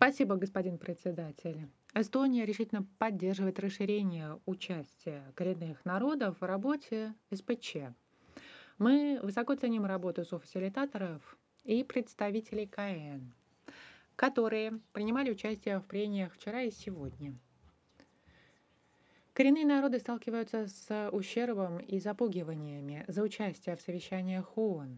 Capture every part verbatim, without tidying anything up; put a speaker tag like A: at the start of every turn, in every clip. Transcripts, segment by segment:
A: Спасибо, господин председатель. Эстония решительно поддерживает расширение участия коренных народов в работе эс пэ че. Мы высоко ценим работу софасилитаторов и представителей ка эн, которые принимали участие в прениях вчера и сегодня. Коренные народы сталкиваются с ущербом и запугиваниями за участие в совещаниях о о эн.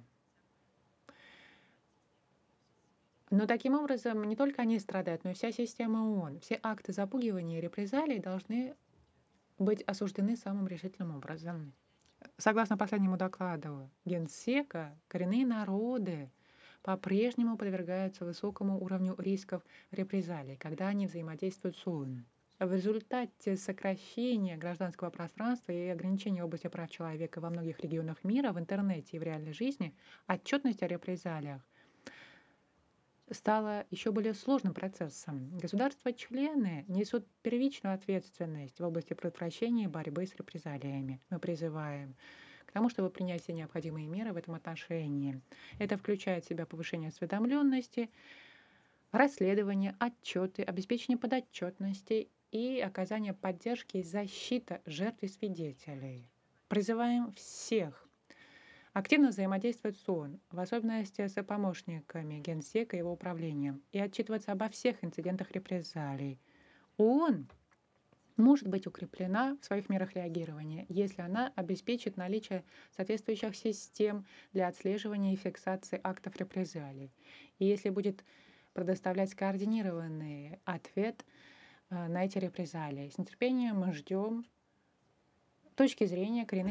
A: Но таким образом не только они страдают, но и вся система о о эн. Все акты запугивания и репрессалий должны быть осуждены самым решительным образом. Согласно последнему докладу Генсека, коренные народы по-прежнему подвергаются высокому уровню рисков репрессалий, когда они взаимодействуют с о о эн. В результате сокращения гражданского пространства и ограничения в области прав человека во многих регионах мира, в интернете и в реальной жизни, отчетность о репрессалиях стало еще более сложным процессом. Государства-члены несут первичную ответственность в области предотвращения и борьбы с репрессалиями. Мы призываем к тому, чтобы принять все необходимые меры в этом отношении. Это включает в себя повышение осведомленности, расследование, отчеты, обеспечение подотчетности и оказание поддержки и защита жертв и свидетелей. Призываем всех активно взаимодействовать с о о эн, в особенности с помощниками Генсека и его управлением, и отчитываться обо всех инцидентах репрессалий. о о эн может быть укреплена в своих мерах реагирования, если она обеспечит наличие соответствующих систем для отслеживания и фиксации актов репрессалий, и если будет предоставлять скоординированный ответ э, на эти репрессалии. С нетерпением мы ждем точки зрения коренных